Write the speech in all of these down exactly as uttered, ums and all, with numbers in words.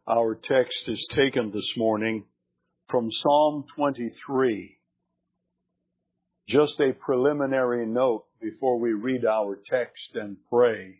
Our text is taken this morning from Psalm twenty-three. Just a preliminary note before we read our text and pray.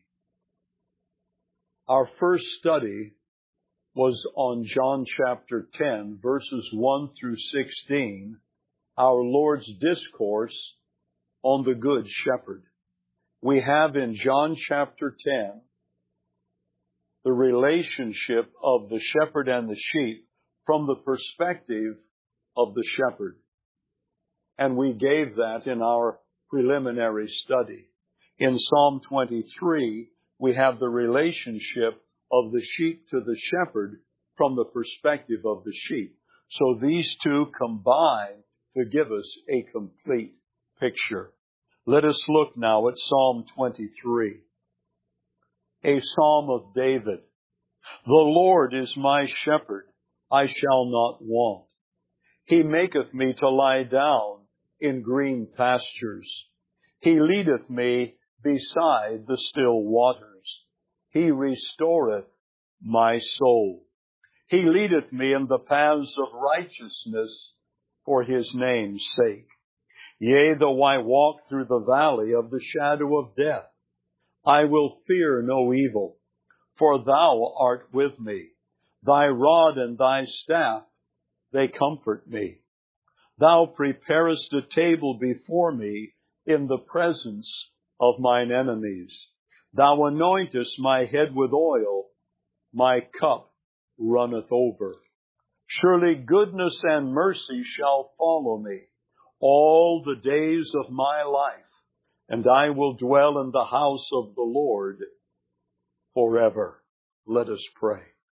Our first study was on John chapter ten, verses one through sixteen, our Lord's discourse on the Good Shepherd. We have in John chapter ten the relationship of the shepherd and the sheep from the perspective of the shepherd. And we gave that in our preliminary study. In Psalm twenty-three, we have the relationship of the sheep to the shepherd from the perspective of the sheep. So these two combine to give us a complete picture. Let us look now at Psalm twenty-three. A psalm of David. The Lord is my shepherd, I shall not want. He maketh me to lie down in green pastures. He leadeth me beside the still waters. He restoreth my soul. He leadeth me in the paths of righteousness for his name's sake. Yea, though I walk through the valley of the shadow of death, I will fear no evil, for thou art with me. Thy rod and thy staff, they comfort me. Thou preparest a table before me in the presence of mine enemies. Thou anointest my head with oil, my cup runneth over. Surely goodness and mercy shall follow me all the days of my life, and I will dwell in the house of the Lord forever. Let us pray.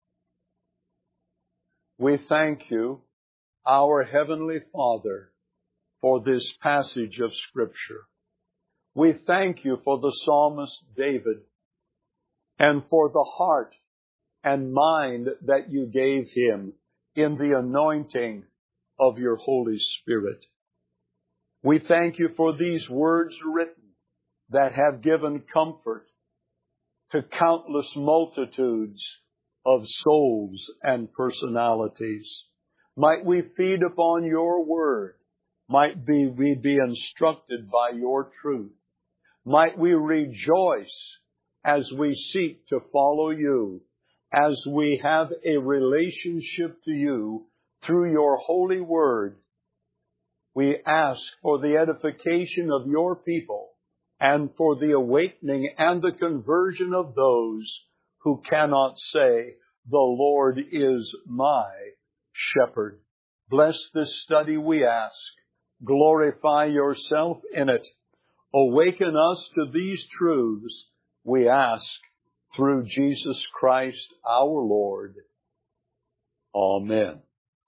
We thank you, our Heavenly Father, for this passage of Scripture. We thank you for the psalmist David and for the heart and mind that you gave him in the anointing of your Holy Spirit. We thank you for these words written that have given comfort to countless multitudes of souls and personalities. Might we feed upon your word. Might be, we be instructed by your truth. Might we rejoice as we seek to follow you, as we have a relationship to you through your holy word. We ask for the edification of your people and for the awakening and the conversion of those who cannot say, the Lord is my shepherd. Bless this study, we ask. Glorify yourself in it. Awaken us to these truths, we ask, through Jesus Christ our Lord. Amen.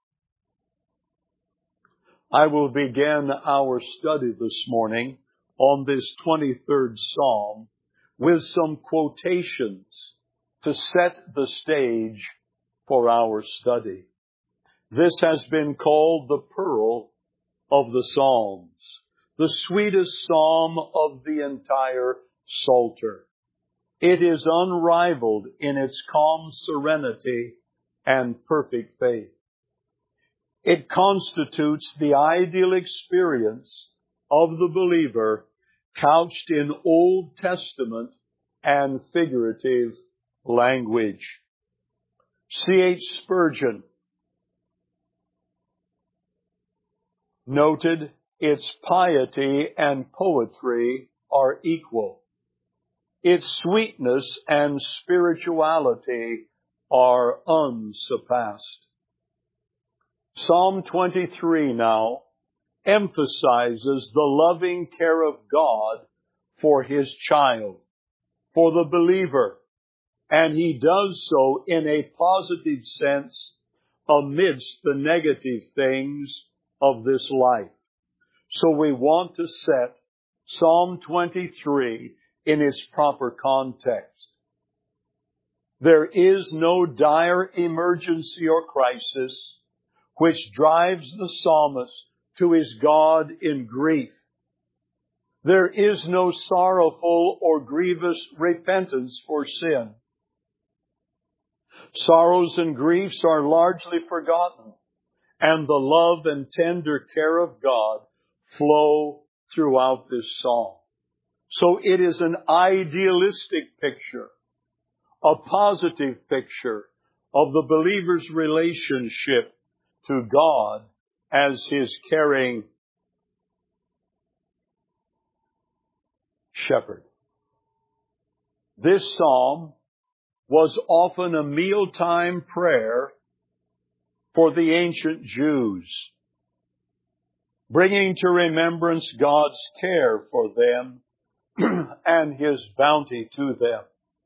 I will begin our study this morning on this twenty-third Psalm with some quotations to set the stage for our study. This has been called the Pearl of the Psalms, the sweetest psalm of the entire Psalter. It is unrivaled in its calm serenity and perfect faith. It constitutes the ideal experience of the believer couched in Old Testament and figurative language. C H Spurgeon noted its piety and poetry are equal. Its sweetness and spirituality are unsurpassed. Psalm twenty-three now emphasizes the loving care of God for his child, for the believer, and he does so in a positive sense amidst the negative things of this life. So we want to set Psalm twenty-three in its proper context. There is no dire emergency or crisis which drives the psalmist to his God in grief. There is no sorrowful or grievous repentance for sin. Sorrows and griefs are largely forgotten, and the love and tender care of God flow throughout this psalm. So it is an idealistic picture, a positive picture of the believer's relationship to God as His caring shepherd. This psalm was often a mealtime prayer for the ancient Jews, bringing to remembrance God's care for them and His bounty to them.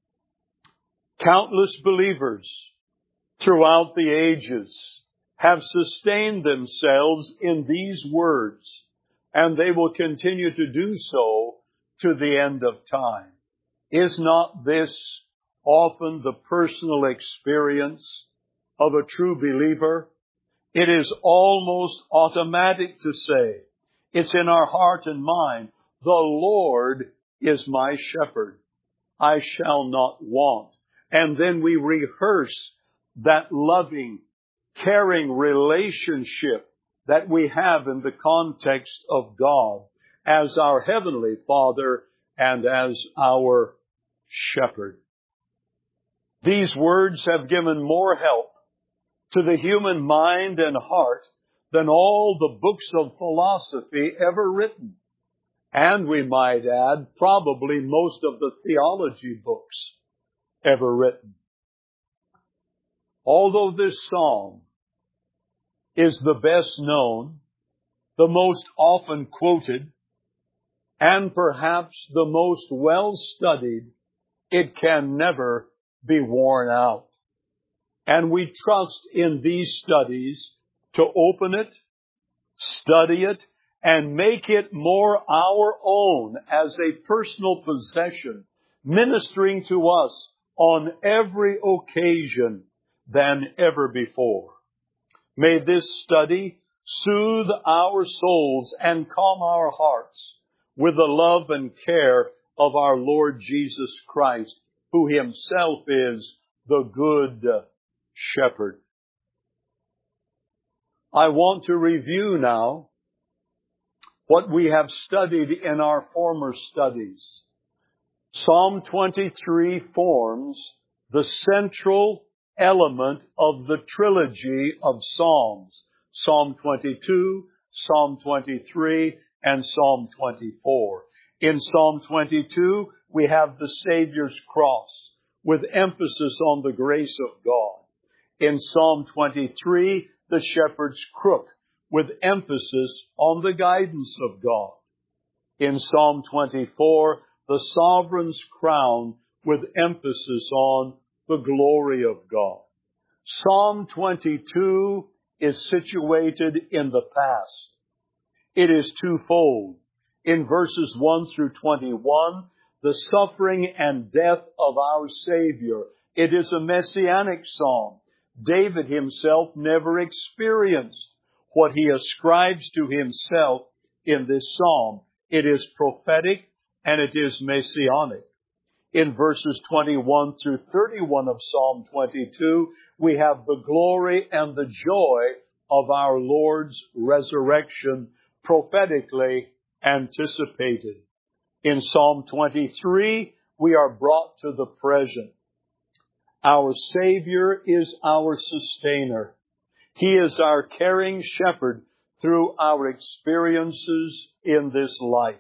Countless believers throughout the ages have sustained themselves in these words, and they will continue to do so to the end of time. Is not this often the personal experience of a true believer? It is almost automatic to say, it's in our heart and mind, the Lord is my shepherd. I shall not want. And then we rehearse that loving, caring relationship that we have in the context of God as our Heavenly Father and as our shepherd. These words have given more help to the human mind and heart than all the books of philosophy ever written. And we might add, probably most of the theology books ever written. Although this psalm is the best known, the most often quoted, and perhaps the most well studied, it can never be worn out. And we trust in these studies to open it, study it, and make it more our own as a personal possession, ministering to us on every occasion than ever before. May this study soothe our souls and calm our hearts with the love and care of our Lord Jesus Christ, who Himself is the good shepherd. I want to review now what we have studied in our former studies. Psalm twenty-three forms the central element of the trilogy of Psalms. Psalm twenty-two, Psalm twenty-three, and Psalm twenty-four. In Psalm twenty-two, we have the Savior's cross with emphasis on the grace of God. In Psalm twenty-three, the shepherd's crook with emphasis on the guidance of God. In Psalm twenty-four, the sovereign's crown with emphasis on the glory of God. Psalm twenty-two is situated in the past. It is twofold. In verses one through twenty-one, the suffering and death of our Savior. It is a messianic psalm. David himself never experienced what he ascribes to himself in this psalm. It is prophetic and it is messianic. In verses twenty-one through thirty-one of Psalm twenty-two, we have the glory and the joy of our Lord's resurrection prophetically anticipated. In Psalm twenty-three, we are brought to the present. Our Savior is our sustainer. He is our caring shepherd through our experiences in this life.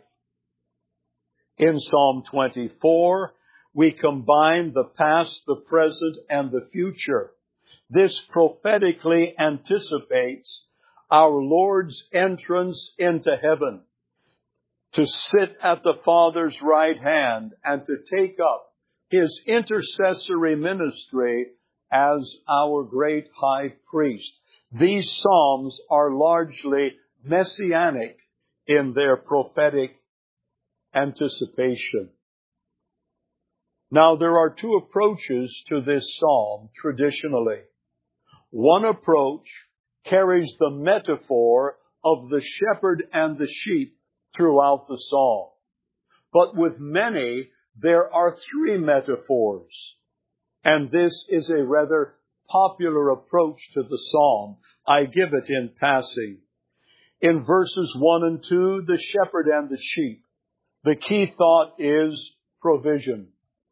In Psalm twenty-four, we combine the past, the present, and the future. This prophetically anticipates our Lord's entrance into heaven, to sit at the Father's right hand and to take up His intercessory ministry as our great high priest. These psalms are largely messianic in their prophetic anticipation. Now, there are two approaches to this psalm traditionally. One approach carries the metaphor of the shepherd and the sheep throughout the psalm. But with many, there are three metaphors. And this is a rather popular approach to the psalm. I give it in passing. In verses one and two, the shepherd and the sheep. The key thought is provision.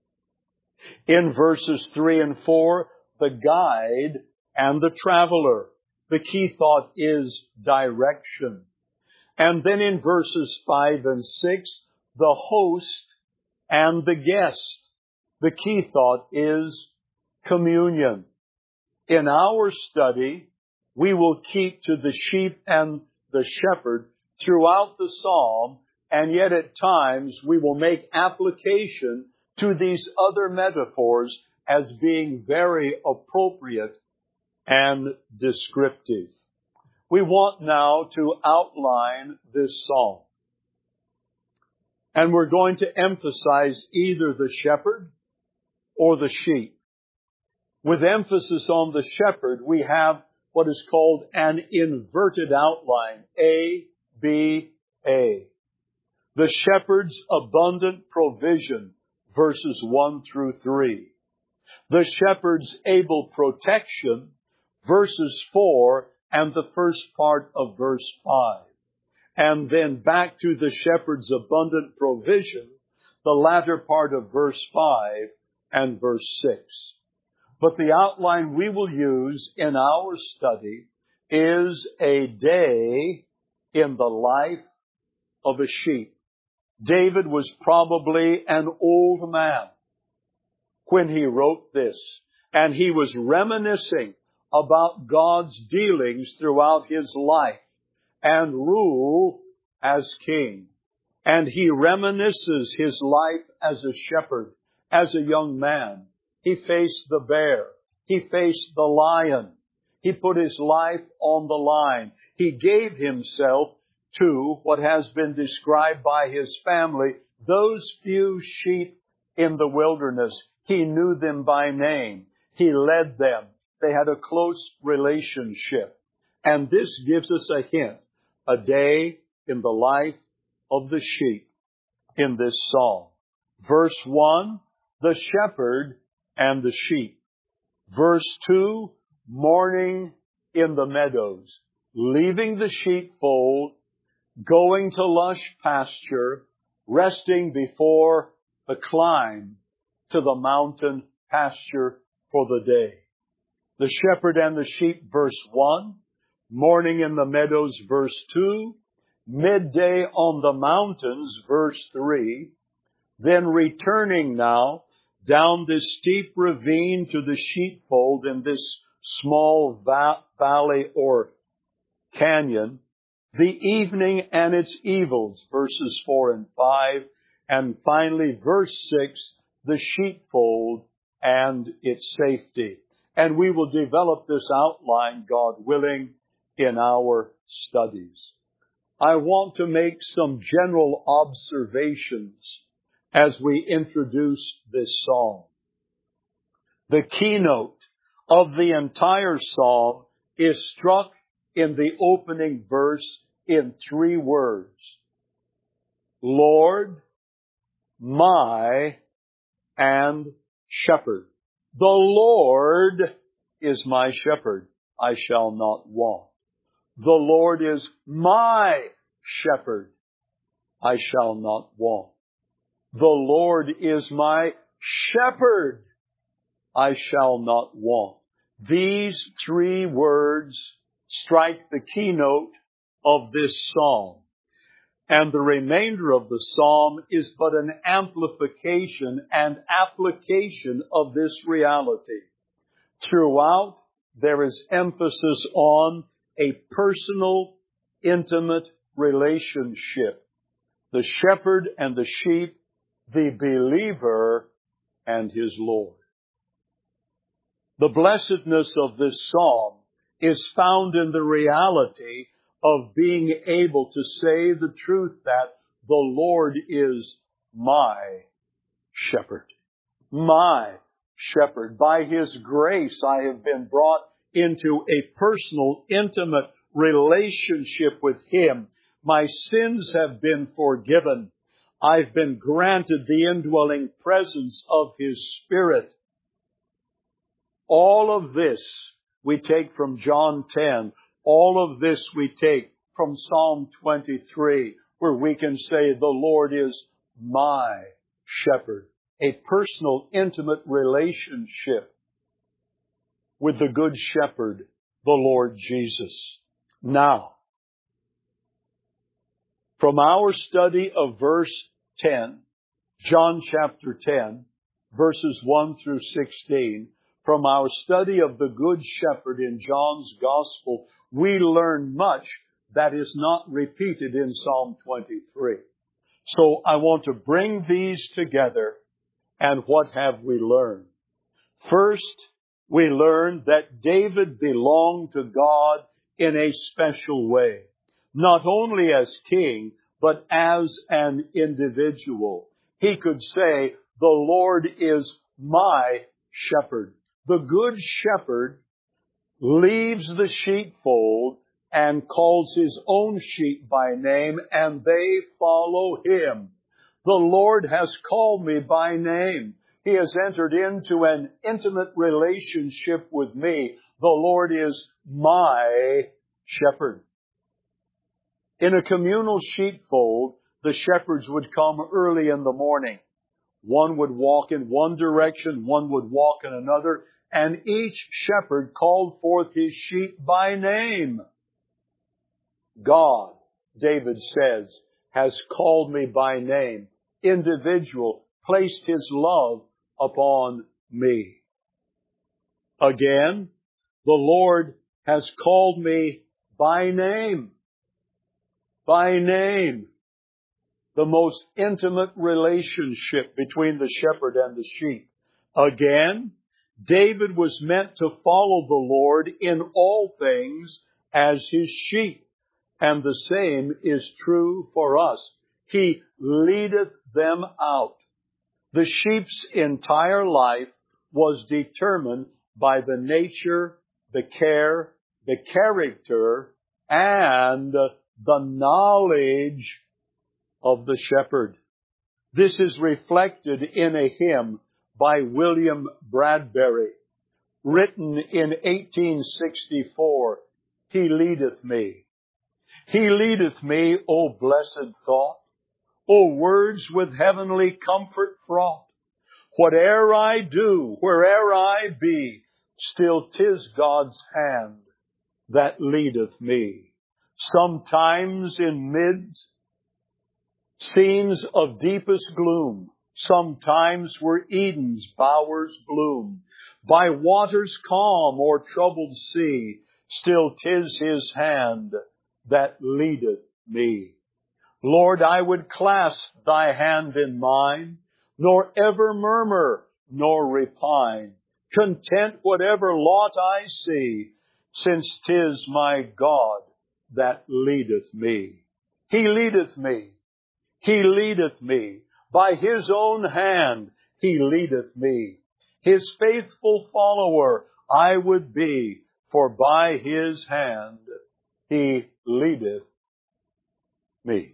In verses three and four, the guide and the traveler. The key thought is direction. And then in verses five and six, the host and the guest. The key thought is communion. In our study, we will keep to the sheep and the shepherd throughout the psalm, and yet at times we will make application to these other metaphors as being very appropriate and descriptive. We want now to outline this psalm. And we're going to emphasize either the shepherd or the sheep. With emphasis on the shepherd, we have what is called an inverted outline. A, B, A. The shepherd's abundant provision, verses one through three. The shepherd's able protection, verses four and the first part of verse five. And then back to the shepherd's abundant provision, the latter part of verse five and verse six. But the outline we will use in our study is a day in the life of a sheep. David was probably an old man when he wrote this, and he was reminiscing about God's dealings throughout his life and rule as king. And he reminisces his life as a shepherd, as a young man. He faced the bear. He faced the lion. He put his life on the line. He gave himself to what has been described by his family, those few sheep in the wilderness. He knew them by name. He led them. They had a close relationship. And this gives us a hint, a day in the life of the sheep in this psalm. Verse one, the shepherd and the sheep. Verse two, morning in the meadows, leaving the sheepfold, going to lush pasture, resting before the climb to the mountain pasture for the day. The shepherd and the sheep, verse one, morning in the meadows, verse two, midday on the mountains, verse three, then returning now down this steep ravine to the sheepfold in this small va- valley or canyon, the evening and its evils, verses four and five, and finally verse six, the sheepfold and its safety. And we will develop this outline, God willing, in our studies. I want to make some general observations as we introduce this psalm. The keynote of the entire psalm is struck in the opening verse in three words. Lord, my, and shepherd. The Lord is my shepherd. I shall not want. The Lord is my shepherd. I shall not want. The Lord is my shepherd. I shall not want. These three words strike the keynote of this psalm. And the remainder of the psalm is but an amplification and application of this reality. Throughout, there is emphasis on a personal, intimate relationship. The shepherd and the sheep, the believer and his Lord. The blessedness of this psalm is found in the reality of being able to say the truth that the Lord is my shepherd. My shepherd. By His grace, I have been brought into a personal, intimate relationship with Him. My sins have been forgiven. I've been granted the indwelling presence of His Spirit. All of this we take from John ten. All of this we take from Psalm twenty-three, where we can say, the Lord is my shepherd. A personal, intimate relationship with the Good Shepherd, the Lord Jesus. Now, from our study of verse ten, John chapter ten, verses one through sixteen, from our study of the Good Shepherd in John's Gospel, we learn much that is not repeated in Psalm twenty-three. So I want to bring these together, and what have we learned? First, we learned that David belonged to God in a special way, not only as king, but as an individual. He could say, the Lord is my shepherd. The Good Shepherd leaves the sheepfold and calls His own sheep by name, and they follow Him. The Lord has called me by name. He has entered into an intimate relationship with me. The Lord is my shepherd. In a communal sheepfold, the shepherds would come early in the morning. One would walk in one direction, one would walk in another, and each shepherd called forth his sheep by name. God, David says, has called me by name. Individual, placed His love upon me. Again, the Lord has called me by name. By name. The most intimate relationship between the shepherd and the sheep. Again, David was meant to follow the Lord in all things as His sheep. And the same is true for us. He leadeth them out. The sheep's entire life was determined by the nature, the care, the character, and the knowledge of the shepherd. This is reflected in a hymn by William Bradbury, written in eighteen sixty-four. He leadeth me. He leadeth me, O blessed thought, O words with heavenly comfort fraught. Whate'er I do, where'er I be, still 'tis God's hand that leadeth me. Sometimes in mid scenes of deepest gloom, sometimes where Eden's bowers bloom, by waters calm or troubled sea, still 'tis His hand that leadeth me. Lord, I would clasp Thy hand in mine, nor ever murmur, nor repine, content whatever lot I see, since 'tis my God that leadeth me. He leadeth me. He leadeth me. By His own hand He leadeth me. His faithful follower I would be, for by His hand He leadeth me.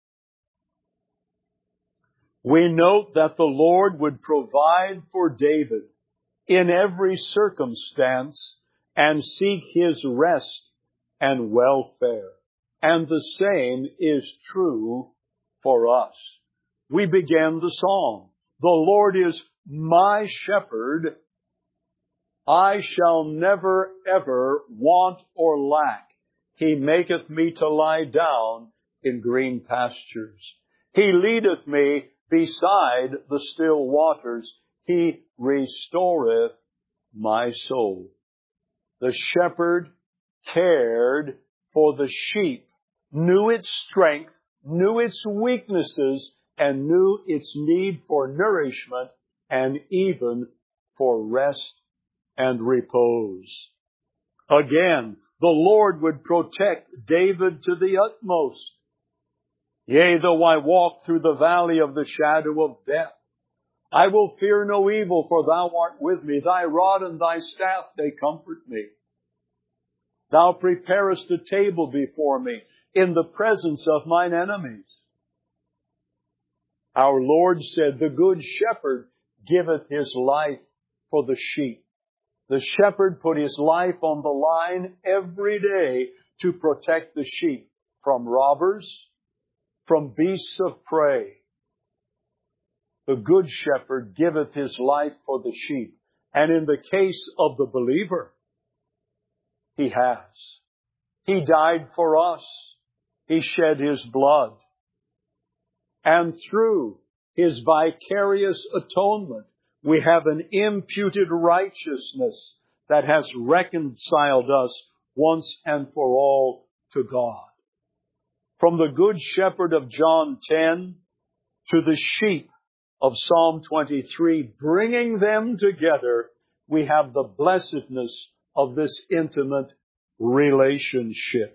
We note that the Lord would provide for David in every circumstance and seek his rest and welfare. And the same is true for us. We began the song, the Lord is my shepherd. I shall never ever want or lack. He maketh me to lie down in green pastures. He leadeth me beside the still waters. He restoreth my soul. The shepherd cared for the sheep, knew its strength, knew its weaknesses, and knew its need for nourishment and even for rest and repose. Again, the Lord would protect David to the utmost. Yea, though I walk through the valley of the shadow of death, I will fear no evil, for Thou art with me. Thy rod and Thy staff, they comfort me. Thou preparest a table before me in the presence of mine enemies. Our Lord said, the Good Shepherd giveth His life for the sheep. The shepherd put his life on the line every day to protect the sheep from robbers, from beasts of prey. The good shepherd giveth his life for the sheep. And in the case of the believer, he has. He died for us. He shed his blood. And through his vicarious atonement, we have an imputed righteousness that has reconciled us once and for all to God. From the good shepherd of John ten to the sheep of Psalm twenty-three, bringing them together, we have the blessedness of this intimate relationship.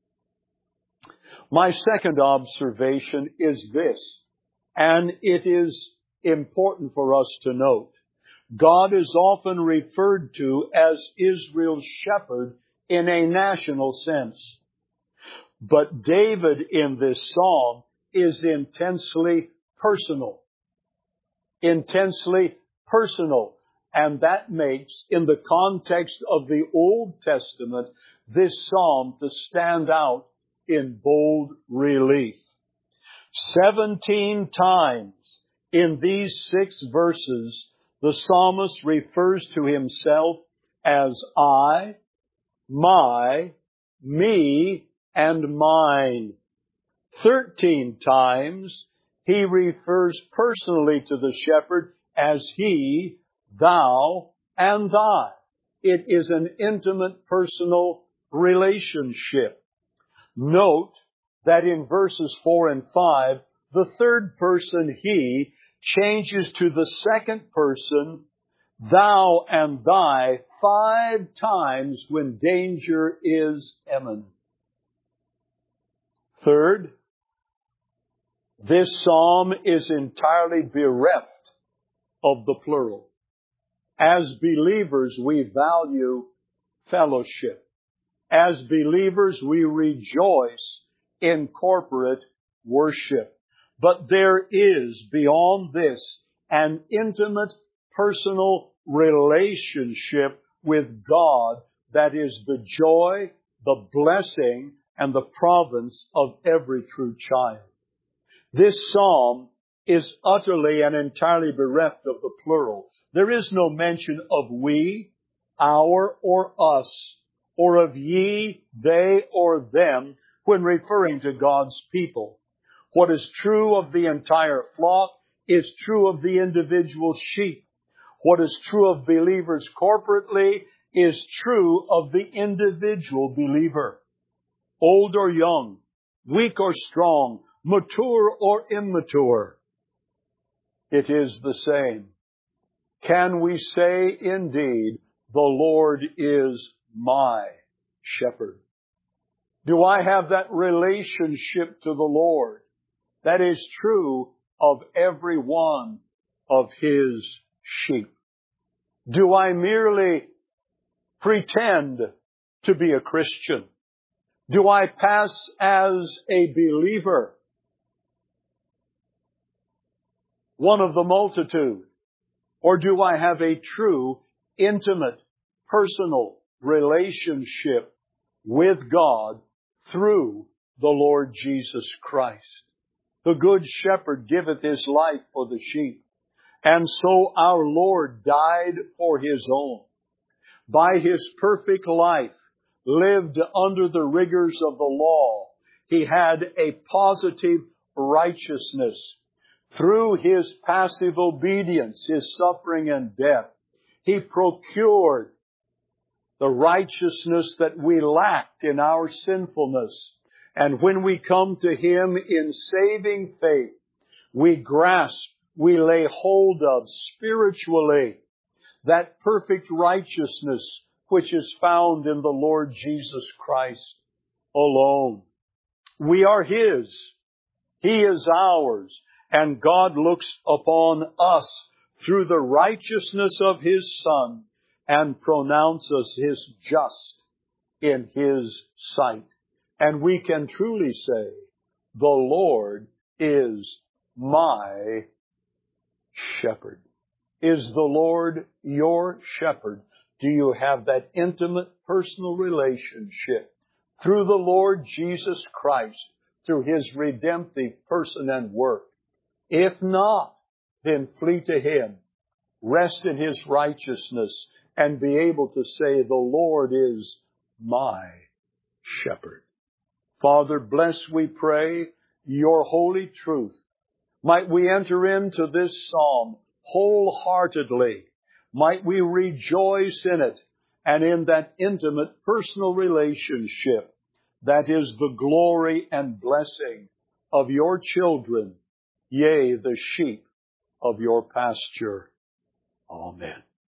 My second observation is this, and it is important for us to note. God is often referred to as Israel's shepherd in a national sense. But David in this psalm is intensely personal. Intensely personal. And that makes, in the context of the Old Testament, this psalm to stand out in bold relief. Seventeen times in these six verses, the psalmist refers to himself as I, my, me, and mine. Thirteen times he refers personally to the shepherd as he, thou, and thy. It is an intimate personal relationship. Note that in verses four and five, the third person, he, changes to the second person, thou and thy, five times when danger is imminent. Third, this psalm is entirely bereft of the plural. As believers, we value fellowship. As believers, we rejoice in corporate worship. But there is, beyond this, an intimate, personal relationship with God that is the joy, the blessing, and the province of every true child. This psalm is utterly and entirely bereft of the plural. There is no mention of we, our, or us, or of ye, they, or them when referring to God's people. What is true of the entire flock is true of the individual sheep. What is true of believers corporately is true of the individual believer. Old or young, weak or strong, mature or immature, it is the same. Can we say indeed, the Lord is my shepherd? Do I have that relationship to the Lord? That is true of every one of His sheep. Do I merely pretend to be a Christian? Do I pass as a believer, one of the multitude? Or do I have a true, intimate, personal relationship with God through the Lord Jesus Christ? The good shepherd giveth his life for the sheep. And so our Lord died for His own. By His perfect life, lived under the rigors of the law, He had a positive righteousness. Through His passive obedience, His suffering and death, He procured the righteousness that we lacked in our sinfulness. And when we come to Him in saving faith, we grasp, we lay hold of spiritually that perfect righteousness which is found in the Lord Jesus Christ alone. We are His. He is ours. And God looks upon us through the righteousness of His Son and pronounces His just in His sight. And we can truly say, the Lord is my shepherd. Is the Lord your shepherd? Do you have that intimate personal relationship through the Lord Jesus Christ, through His redemptive person and work? If not, then flee to Him, rest in His righteousness, and be able to say, the Lord is my shepherd. Father, bless, we pray, your holy truth. Might we enter into this psalm wholeheartedly. Might we rejoice in it and in that intimate personal relationship that is the glory and blessing of your children, yea, the sheep of your pasture. Amen.